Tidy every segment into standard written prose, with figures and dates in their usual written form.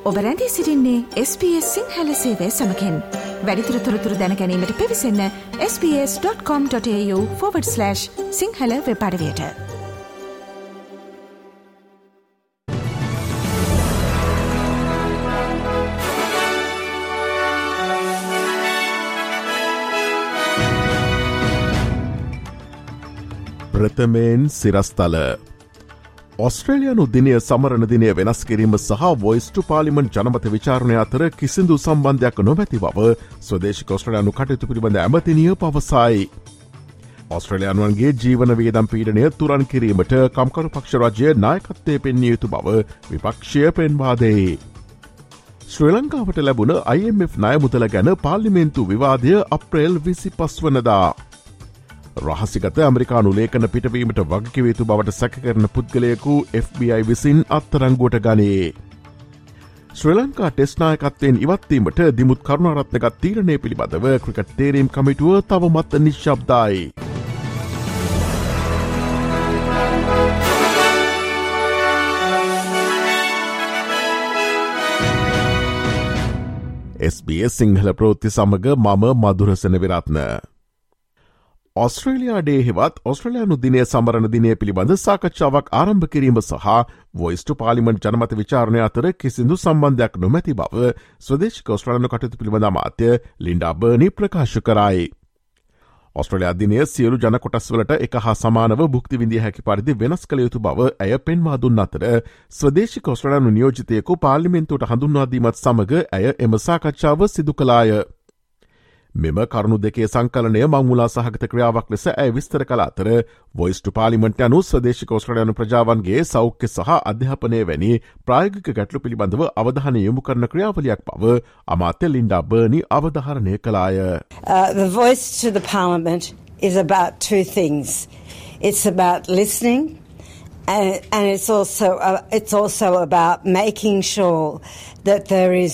ඔබ රැඳී සිටින්නේ SBS සිංහල සේවය සමකෙන්. වැඩිදුර තොරතුරු දැන ගැනීමට පිවිසන්න sbs.com.au/සිංහල වෙබ් අඩවියට. ප්‍රථමයෙන් සිරස්තල. ඔස්ට්‍රේලියානු දිනය සමරණ දිනය වෙනස් කිරීම සහ වොයිස් ටු පාර්ලිමන්ට් ජනමත විචාරණය අතර කිසිදු සම්බන්ධයක් නොමැති බව ස්වදේශික ඔස්ට්‍රේලියානු කටයුතු පිළිබඳ ඇමතිනිය පවසයි. ඔස්ට්‍රේලියානුවන්ගේ ජීවන වියදම් පීඩනය තුරන් කිරීමට කම්කරු පක්ෂ රජය නායකත්වය පෙන්විය යුතු බව විපක්ෂය පෙන්වා දෙයි. ශ්‍රී ලංකාවට ලැබුණ IMF ණය මුදල ගැන පාර්ලිමේන්තු විවාදය අප්‍රේල් 25 වනදා. රහසිගත ඇමරිකානු ලේඛන පිටවීමට වගකිව යුතු බවට සැකකරන පුද්ගලයෙකු FBI විසින් අත්තරංගුවට ගනේ. ශ්‍රී ලංකා ටෙස්ට් නායකත්වයෙන් ඉවත්වීමට දිමුත් කරුණාරත්නගත් තීරණය පිළිබඳව ක්‍රිකට් තේරීම් කමිටුව තවමත් නිශ්ශබ්දයි. SBS සිංහල ප්‍රවෘත්ති සමග මම මధుරසන විරත්න. ඔස්ට්‍රේලියා ඩේ හෙවත් ඔස්ට්‍රේලියානු දිනය සමරණ දිනය පිළිබඳ සාකච්ඡාවක් ආරම්භ කිරීම සහ වොයිස් ටු පාර්ලිමන්ට් ජනමත විචාරණය අතර කිසිදු සම්බන්ධයක් නොමැති බව ස්වදේශික ඔස්ට්‍රේලියානු කටයුතු පිළිබඳ අමාත්‍ය ලින්ඩා බර්නි ප්‍රකාශ කරයි. ඔස්ට්‍රේලියා දිනය සියලු ජන කොටස්වලට එක හා සමානව භුක්ති විඳිය හැකි පරිදි වෙනස් කළ යුතු බව ඇය පෙන්වා දුන් අතර ස්වදේශික ඔස්ට්‍රේලියානු නියෝජිතයෙකු පාර්ලිමේන්තුවට හඳුන්වා දීමත් සමග ඇය එම සාකච්ඡාව සිදු කළාය. මෙම කරුණු දෙකේ සංකලනය මංමුලා සහගත ක්‍රියාවක් ලෙස ඇය විස්තර කළ අතර වොයිස් ටු පාර්ලිමන්ට් යනු ස්වදේශික ඔස්ට්‍රේලියානු ප්‍රජාවන්ගේ සෞඛ්‍ය සහ අධ්‍යාපනය වැනි ප්‍රායෝගික ගැටලු පිළිබඳව අවධානය යොමු කරන ක්‍රියාවලියක් බව අමාත්‍ය ලින්ඩා බර්නි අවධාරණය කළාය. The voice to the parliament is about two things. It's about listening and it's also about making sure that there is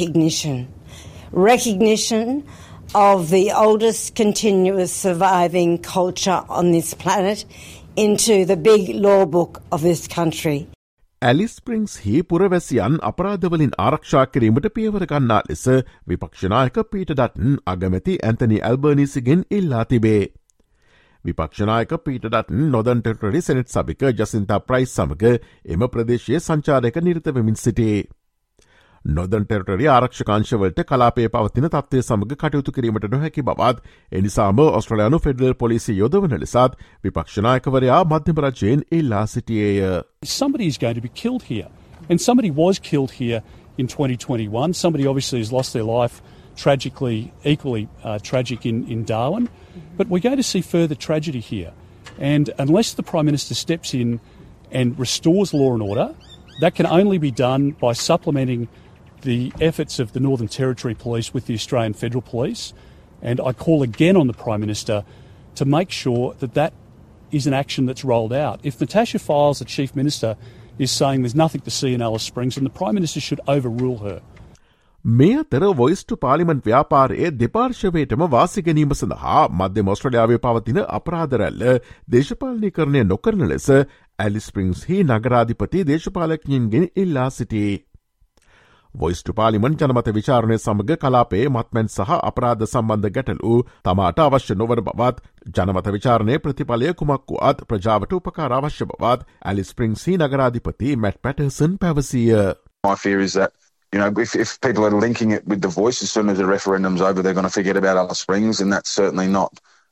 recognition of the oldest continuous surviving culture on this planet into the big law book of this country. Alice Springs හි පුරවැසියන් අපරාධවලින් ආරක්ෂා කිරීමට පියවර ගන්නා ලෙස විපක්ෂනායක Peter Dutton අගමැති ඇන්තනි ඇල්බර්නීසිගෙන් ඉල්ලා තිබේ. විපක්ෂනායක Peter Dutton Northern Territory senate සභික ජසින්තා ප්‍රයිස් සමග එම ප්‍රදේශයේ සංචාරයක නිරත වෙමින් සිටේ. නොදර්න් ටෙරිටරි ආරක්ෂකාංශවලට කලාපයේ පවතින තත්ත්වය සමග කටයුතු කිරීමට නොහැකි බවත් එනිසාම ඔස්ට්‍රේලියානු ෆෙඩරල් පොලිසිය යොදවන ලෙසත් විපක්ෂනායකවරයා මධ්‍යම රජයෙන් ඉල්ලා සිටියේය. Somebody is going to be killed here, and somebody was killed here in 2021. Somebody obviously has lost their life tragically, equally tragic in Darwin, but we're going to see further tragedy here. And unless the Prime Minister steps in and restores law and order, that can only be done by supplementing the efforts of the Northern Territory Police with the Australian Federal Police, and I call again on the Prime Minister to make sure that that is an action that's rolled out. If Natasha Files, the Chief Minister, is saying there's nothing to see in Alice Springs, then the Prime Minister should overrule her. මේ අතර voice ටු parliament ව්‍යාපාරයේ දෙපාර්ශවයටම වාසි ගැනීම සඳහා මධ්‍යම ඔස්ට්‍රේලියාවේ පවතින අපරාධ රැල්ල දේශපාලනීකරණය නොකරන ලෙස ඇලිස් ස්ප්‍රින්ග්ස් හි නගරාධිපති දේශපාලඥයින්ගෙන් ඉල්ලා සිටී. වොයිස් ටු පාර්ලිමන්ට් ජනමත විචාරණය සමග කලාපයේ මත්මැන් සහ අපරාධ සම්බන්ධ ගැටලු තමාට අවශ්‍ය නොවන බවත් ජනමත විචාරණය ප්‍රතිඵලය කුමක් වුවත් ප්‍රජාවට උපකාර අවශ්‍ය බවත් ඇලිස් ස්ප්‍රින්ග්ස් හි නගරාධිපති මැට් පැටර්සන් පැවසිය. My fear is that if people are linking it with the voice, as soon as the referendum's over, they're going to forget about Alice Springs, and that's certainly not.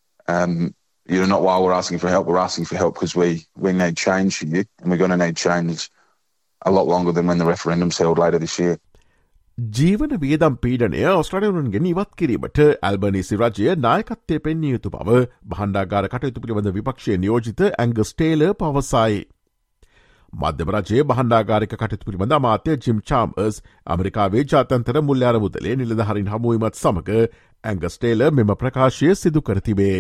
Not why we're asking for help. We're asking for help because we need change here, and we're going to need change a lot longer than when the referendum's held later this year. ජීවන වියදම් පීඩනය ඔස්ට්‍රේලියානුන්ගෙන් ඉවත් කිරීමට Albanese රජය නායකත්වය පෙන්විය යුතු බව භාණ්ඩාගාර කටයුතු පිළිබඳ විපක්ෂයේ නියෝජිත ඇංගස් ටේලර් පවසයි. මධ්‍යම රජයේ භාණ්ඩාගාරික කටයුතු පිළිබඳ අමාත්‍ය ජිම් චාම්බර්ස් ඇමරිකාවේ ජාත්‍යන්තර මුල්‍ය අරමුදලේ නිලධාරීන් හමුවීමත් සමග ඇංගස් ටේලර් මෙම ප්‍රකාශය සිදු කර තිබේ.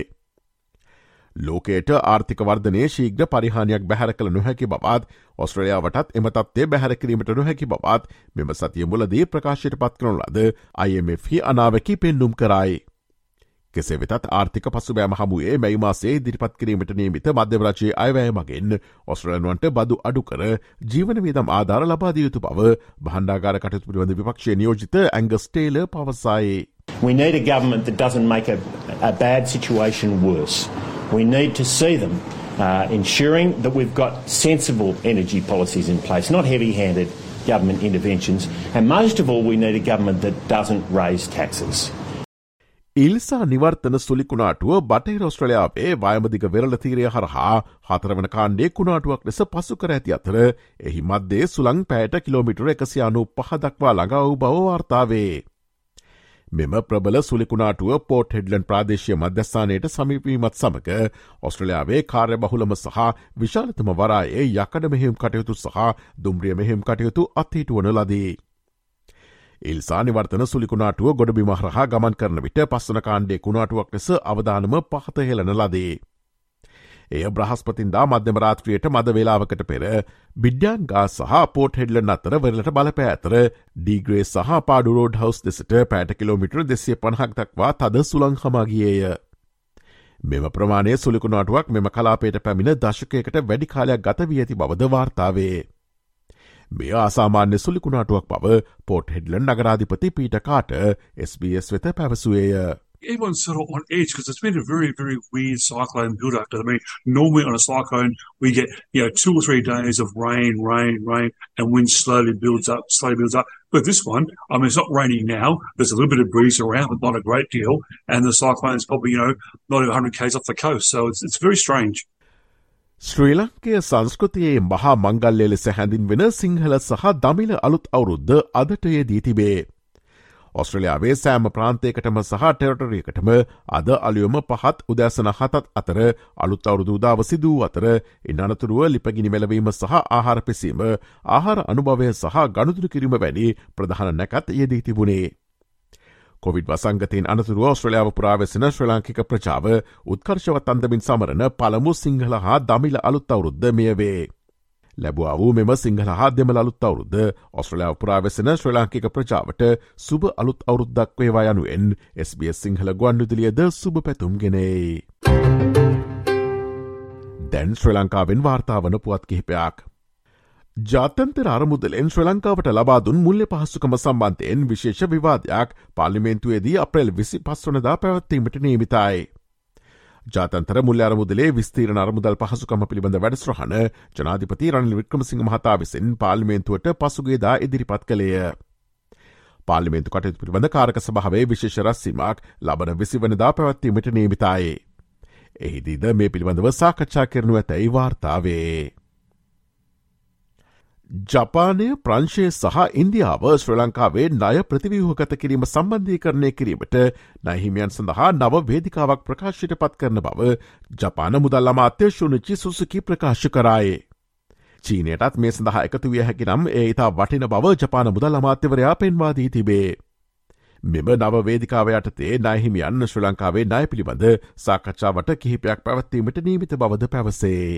ලෝකයට ආර්ථික වර්ධනයේ ශීඝ්‍ර පරිහානියක් බැහැර කළ නොහැකි බවත් ඔස්ට්‍රේලියාවටත් එම තත්ත්වය බැහැර කිරීමට නොහැකි බවත් මෙම සතිය මුලදී ප්‍රකාශයට පත් කරන ලද IMF හි අනාවැකි පෙන්නුම් කරයි. කෙසේ වෙතත් ආර්ථික පසුබෑම හමුවේ මැයි මාසයේ ඉදිරිපත් කිරීමට නියමිත මධ්‍යම රජයේ අයවැය මගින් ඔස්ට්‍රේලියානුවන්ට බදු අඩු කර ජීවන වියදම් ආධාර ලබා දිය යුතු බව භාණ්ඩාගාර කටයුතු පිළිබඳ විපක්ෂයේ නියෝජිත ඇන්ගස් ටේලර් පවසයි. We need a government that doesn't make a bad situation worse. We need to see them ensuring that we've got sensible energy policies in place, not heavy-handed government interventions. And most of all, we need a government that doesn't raise taxes. Ilsa නිවර්තන සුළි කුණාටුව බටහිර ඔස්ට්‍රේලියාවේ වයමදිග වෙරළ තීරය හරහා 4 වන කාණ්ඩේ කුණාටුවක් ලෙස පසු කර ඇති අතර එහි මැද්දේ සුළං පැයට කිලෝමීටර 195 දක්වා ළඟා වූ බව වාර්තා වේ. මෙම ප්‍රබල සුලිකුණාටුව පෝට් හෙඩ්ලන්ඩ් ප්‍රාදේශීය මධ්‍යස්ථානයට සමීපවීමත් සමග ඔස්ට්‍රේලියාවේ කාර්යබහුලම සහ විශාලතම වරායේ යකඩ මෙහෙයුම් කටයුතු සහ දුම්රිය මෙහෙයුම් කටයුතු අත්හිටුවන ලදී. ඉල්සා නිවර්තන සුලිකුණාටුව ගොඩබිම හරහා ගමන් කරන විට පස්වන කාණ්ඩේ කුණාටුවක් ලෙස අවදානම පහත හෙළන ලදී. එය බ්‍රහස්පතින්දා මධ්‍යම රාත්‍රියට මද වේලාවකට පෙර බිඩ්ඩාන්ගා සහ පෝට් හෙඩ්ලන්ඩ් අතර වෙරළට බලපෑ අතර ඩීග්‍රේ සහ පාඩු රෝඩ් හවුස් දෙසට පැයට කිලෝමීටර 250ක් දක්වා තද සුළං හමාගියේය. මෙම ප්‍රමාණය සුලිකුණාටුවක් මෙම කලාපයට පැමිණ දශකයකට වැඩි කාලයක් ගත වී ඇති බවද වාර්තාවේ. මෙය අසාමාන්‍ය සුලිකුණාටුවක් බව පෝට් හෙඩ්ලන්ඩ් නගරාධිපති පීටර් කාටර් SBS වෙත පැවසුවේය. Everyone's sort of on edge because it's been a very, very weird cyclone build-up. I mean, normally on a cyclone, we get, 2 or 3 days of rain, and wind slowly builds up. But this one, I mean, it's not raining now. There's a little bit of breeze around, but not a great deal. And the cyclone is probably, not even 100 k's off the coast. So it's very strange. ශ්‍රී ලංකයේ සංස්කෘතියේ මහා මංගල්‍ය ලෙස හැඳින්වෙන සිංහල සහ දමිළ අලුත් අවුරුද්ද අදට යෙදී තිබේ. ඔස්ට්‍රේලියාවේ සෑම ප්‍රාන්තයකටම සහ ටෙරටරියකටම අද අලුයම 5 උදෑසන 7 අතර අලුත් අවුරුදු උදාව සිදු වූ අතර ඉන් අනතුරුව ලිපගිනි මෙලවීම සහ ආහාර පෙසීම, ආහාර අනුභවය සහ ගනුදෙනු කිරීම වැනි ප්‍රධාන නැකත් යෙදී තිබුණේ. කොවිඩ් වසංගතයෙන් අනතුරුව ඔස්ට්‍රේලියාව පුරා වෙසෙන ශ්‍රී ලාංකික ප්‍රජාව උත්කර්ෂවත් අන්දමින් සමරන පළමු සිංහල හා දමිළ අලුත් අවුරුද්ද මෙය වේ. ලැබුවා වූ මෙම සිංහල හා දෙමළ අලුත් අවුරුද්ද ඔස්ට්‍රේලියාව පුරා වෙසෙන ශ්‍රී ලාංකික ප්‍රජාවට සුබ අලුත් අවුරුද්දක් වේවා යනුවෙන් SBS සිංහල ගුවන්විදුලියද සුබ පැතුම් ගෙනෙයි. දැන් ශ්‍රී ලංකාවෙන් වාර්තා වන පුවත් කිහිපයක්. ජාත්‍යන්තර අරමුදලෙන් ශ්‍රී ලංකාවට ලබා දුන් මුල්‍ය පහසුකම සම්බන්ධයෙන් විශේෂ විවාදයක් පාර්ලිමේන්තුවේදී අප්‍රේල් 25 වනදා පැවැත්වීමට නියමිතයි. ජාත්‍යන්තර මුල්‍ය අරමුදලේ විස්තීරණ අරමුදල් පහසුකම පිළිබඳ වැඩසටහන ජනාධිපති රනිල් වික්‍රමසිංහ මහතා විසින් පාර්ලිමේන්තුවට පසුගියදා ඉදිරිපත් කළේය. පාර්ලිමේන්තු කටයුතු පිළිබඳ කාරක සභාවේ විශේෂ රැස්වීමක් ලබන 20 වනදා පැවැත්වීමට නියමිතයි. එහිදීද මේ පිළිබඳව සාකච්ඡා කරනු ඇතැයි වාර්තාවේ. ජපානය, ප්‍රංශය සහ ඉන්දියාව ශ්‍රී ලංකාවේ ණය ප්‍රතිව්‍යුහගත කිරීම සම්බන්ධීකරණය කිරීමට ණයහිමියන් සඳහා නව වේදිකාවක් ප්‍රකාශයට පත් කරන බව ජපාන මුදල් අමාත්‍ය ශුනිචි සුසුකි ප්‍රකාශ කරායේ. චීනයටත් මේ සඳහා එකතු විය හැකි නම් ඒ ඉතා වටින බව ජපාන මුදල් අමාත්‍යවරයා පෙන්වා දී තිබේ. මෙම නව වේදිකාව යටතේ ණයහිමියන් ශ්‍රී ලංකාවේ ණය පිළිබඳ සාකච්ඡාවට කිහිපයක් පැවැත්වීමට නියමිත බවද පැවසේ.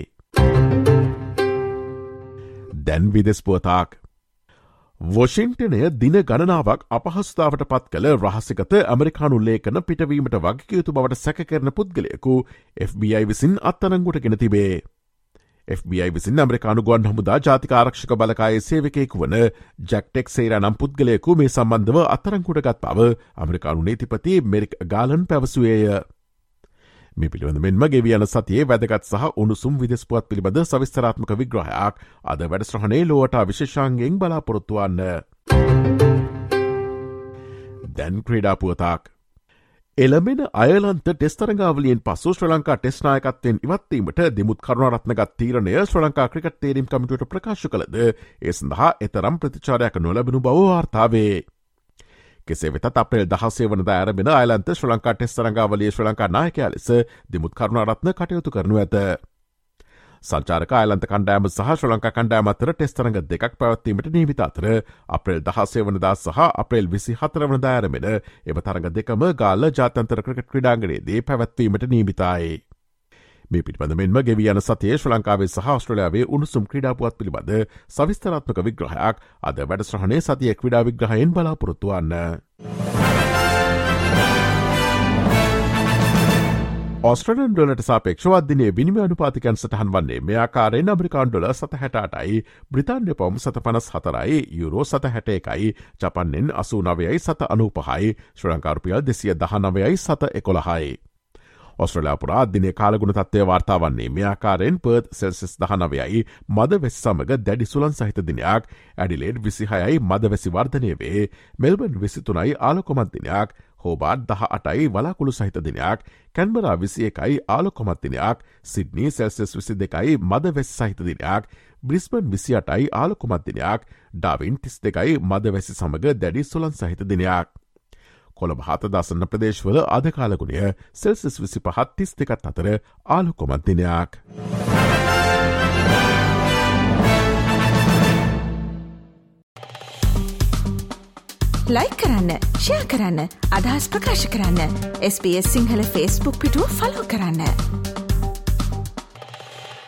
දැන් විදෙස් පුවතක්. වොෂින්ටනය දින ගණනාවක් අපහසුතාවට පත් කළ රහසිගත ඇමරිකානු ලේඛන පිටවීමට වගකියයුතු බවට සැකකරන පුද්ගලයෙකු FBI විසින් අත්අඩංගුවට ගෙන තිබේ. FBI විසින් ඇමරිකානු ගුවන් හමුදා ජාතික ආරක්ෂක බලකායේ සේවකයෙකු වන ජැක් ටෙක්සේරා නම් පුද්ගලයෙකු මේ සම්බන්ධව අත්අඩංගුවට ගත් බව ඇමරිකානු නීතිපති මෙරික් ගාලන් පැවසුවේය. මේ පිළිබඳ මෙන්ම ගෙවී යන සතියේ වැදගත් සහ උණුසුම් විදෙස් පුවත් පිළිබඳ සවිස්තරාත්මක විග්‍රහයක් අද වැඩසටහනේ ලෝවට විශේෂාංගයෙන් බලාපොරොත්තු වන්න. දැන් ක්‍රීඩා පුවතක්. එළඹෙන අයර්ලන්ත ටෙස්ට් තරඟාවලියෙන් පසු ශ්‍රී ලංකා ටෙස්ට් නායකත්වයෙන් ඉවත්වීමට දිමුත් කරුණාරත්නගත් තීරණය ශ්‍රී ලංකා ක්‍රිකට් තේරීම් කමිටුවට ප්‍රකාශ කළද ඒ සඳහා එතරම් ප්‍රතිචාරයක් නොලැබුණු බව වාර්තාවේ. කෙසේ වෙතත් අප්‍රේල් 16 වනදා ආරම්භ වෙන අයර්ලන්ත ශ්‍රී ලංකා ටෙස්ට් තරඟාවලියේ ශ්‍රී ලංකා නායකයා ලෙස දිමුත් කරුණාරත්න කටයුතු කරනු ඇත. සංචාරක අයර්ලන්ත කණ්ඩායම සහ ශ්‍රී ලංකා කණ්ඩායම අතර ටෙස්ට් තරඟ දෙකක් පැවැත්වීමට නියමිත අතර අප්‍රේල් 16 වනදා සහ අප්‍රේල් 24 වනදා ආරම්භ වෙන එම තරඟ දෙකම ගාල්ල ජාත්‍යන්තර ක්‍රිකට් ක්‍රීඩාංගණයේදී පැවැත්වීමට නියමිතයි. මේ පිළිබඳ මෙන්ම ගෙවී යන සතියේ ශ්‍රී ලංකාවේ සහ ඕස්ට්‍රේලියාවේ උණුසුම් ක්‍රීඩා පුවත් පිළිබඳ සවිස්තරාත්මක විග්‍රහයක් අද වැඩසටහනේ සතියේ ක්‍රීඩා විග්‍රහයෙන් බලාපොරොත්තු වන්න. ඔස්ට්‍රේලියානු ඩොලරට සාපේක්ෂව දිනේ විනිමය අනුපාතිකයන් සටහන් වන්නේ මේ ආකාරයෙන් ඇමරිකානු ඩොලර් 7.68යි, බ්‍රිතාන්‍ය පවුම් 7.54යි, යුරෝ 7.61යි, ජපාන් යෙන් 89යි 7.95යි, ශ්‍රී ලංකා රුපියල් 219යි 7.11යි. ඔස්ට්‍රේලියාව පුරා දිනේ කාලගුණ තත්ත්වය වාර්තා වන්නේ මේ ආකාරයෙන් පර්ත් සෙල්සියස් 19යි මදවැසි සමග දැඩි සුළං සහිත දිනයක්, ඇඩිලේඩ් 26යි මදවැසි වර්ධනය වේ, මෙල්බර්න් 23යි ආලෝකමත් දිනයක්, හෝබාර්ට් 18යි වලාකුළු සහිත දිනයක්, කැන්බරා 21යි ආලෝකමත් දිනයක්, සිඩ්නී සෙල්සියස් 22යි මදවැසි සහිත දිනයක්, බ්‍රිස්බන් 28යි ආලෝකමත් දිනයක්, ඩාවින් 32යි මදවැසි සමග දැඩි සුළං සහිත දිනයක්. කොළඹ හත දසන්න ප්‍රදේශවල අද කාලගුණය සෙල්සියස් 25 32 අතර ආලෝකමත් දිනයක්. ලයික් කරන්න, ෂෙයා කරන්න, අදහස් ප්‍රකාශ කරන්න. SBS සිංහල Facebook පිටුව ෆලෝ කරන්න.